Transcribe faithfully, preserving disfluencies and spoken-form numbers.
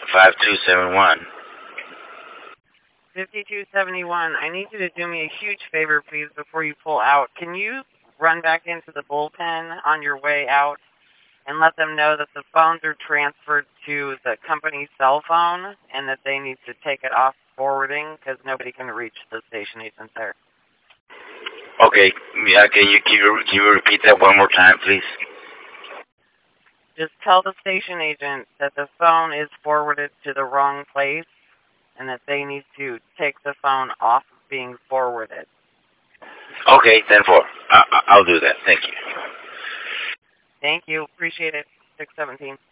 five two seven one. fifty-two seventy-one, I need you to do me a huge favor, please, before you pull out. Can you run back into the bullpen on your way out and let them know that the phones are transferred to the company cell phone and that they need to take it off forwarding because nobody can reach the station agent there? Okay, yeah, can you, can you, can you repeat that one more time, please? Just tell the station agent that the phone is forwarded to the wrong place and that they need to take the phone off of being forwarded. Okay, ten four. I, I'll do that. Thank you. Thank you. Appreciate it. six seventeen.